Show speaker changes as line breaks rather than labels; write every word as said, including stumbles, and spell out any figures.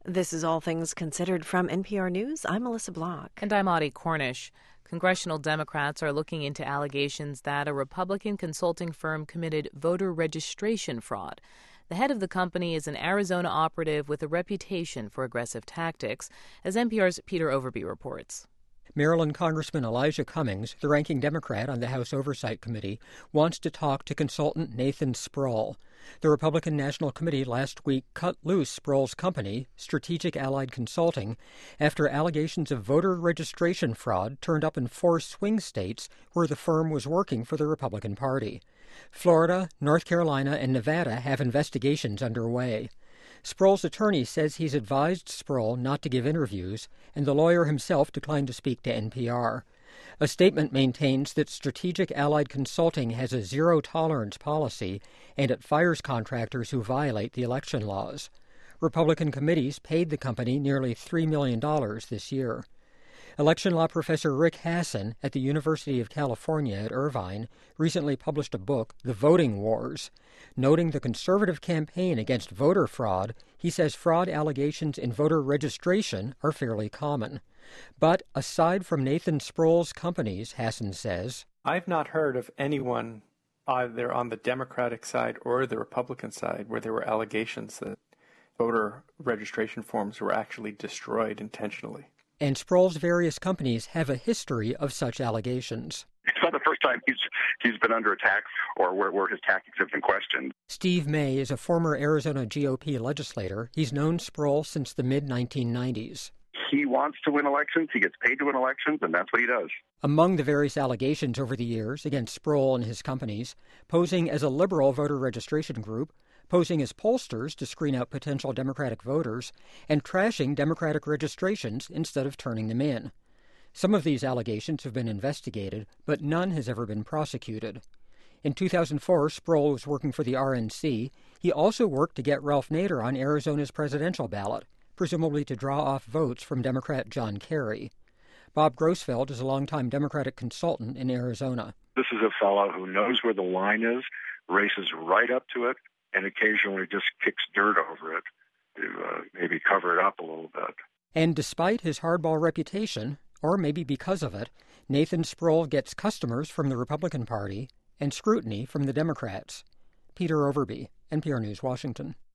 This is All Things Considered from N P R News. I'm Melissa Block.
And I'm Audie Cornish. Congressional Democrats are looking into allegations that a Republican consulting firm committed voter registration fraud. The head of the company is an Arizona operative with a reputation for aggressive tactics, as N P R's Peter Overby reports.
Maryland Congressman Elijah Cummings, the ranking Democrat on the House Oversight Committee, wants to talk to consultant Nathan Sproul. The Republican National Committee last week cut loose Sproul's company, Strategic Allied Consulting, after allegations of voter registration fraud turned up in four swing states where the firm was working for the Republican Party. Florida, North Carolina, and Nevada have investigations underway. Sproul's attorney says he's advised Sproul not to give interviews, and the lawyer himself declined to speak to N P R. A statement maintains that Strategic Allied Consulting has a zero-tolerance policy, and it fires contractors who violate the election laws. Republican committees paid the company nearly three million dollars this year. Election law professor Rick Hasen at the University of California at Irvine recently published a book, The Voting Wars. Noting the conservative campaign against voter fraud, he says fraud allegations in voter registration are fairly common. But aside from Nathan Sproul's companies, Hasen says,
I've not heard of anyone either on the Democratic side or the Republican side where there were allegations that voter registration forms were actually destroyed intentionally.
And Sproul's various companies have a history of such allegations.
It's not the first time he's he's been under attack or where, where his tactics have been questioned.
Steve May is a former Arizona G O P legislator. He's known Sproul since the mid nineteen nineties.
He wants to win elections. He gets paid to win elections, and that's what he does.
Among the various allegations over the years against Sproul and his companies, posing as a liberal voter registration group, posing as pollsters to screen out potential Democratic voters, and trashing Democratic registrations instead of turning them in. Some of these allegations have been investigated, but none has ever been prosecuted. In two thousand four, Sproul was working for the R N C. He also worked to get Ralph Nader on Arizona's presidential ballot, presumably to draw off votes from Democrat John Kerry. Bob Grossfeld is a longtime Democratic consultant in Arizona.
This is a fellow who knows where the line is, races right up to it, and occasionally just kicks dirt over it to uh, maybe cover it up a little bit.
And despite his hardball reputation, or maybe because of it, Nathan Sproul gets customers from the Republican Party and scrutiny from the Democrats. Peter Overby, N P R News, Washington.